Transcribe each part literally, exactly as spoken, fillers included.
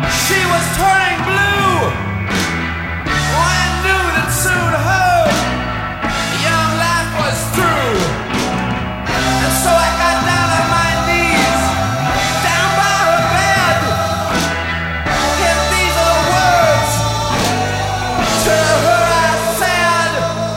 She was turning blue. I knew that soon her young life was through. And so I got down on my knees, down by her bed. And these are the words to her I said.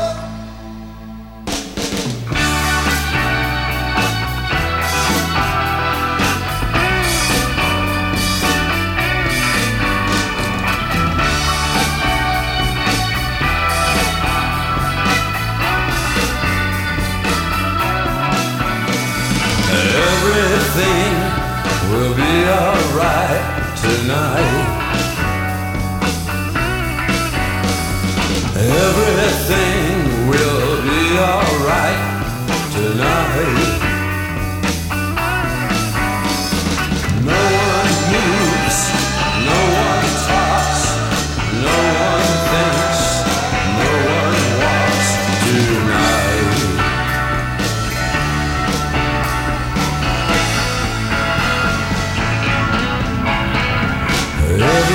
Everything will be alright tonight. Everything will be alright tonight. No one moves, no one talks, no one thinks, no one walks tonight. Every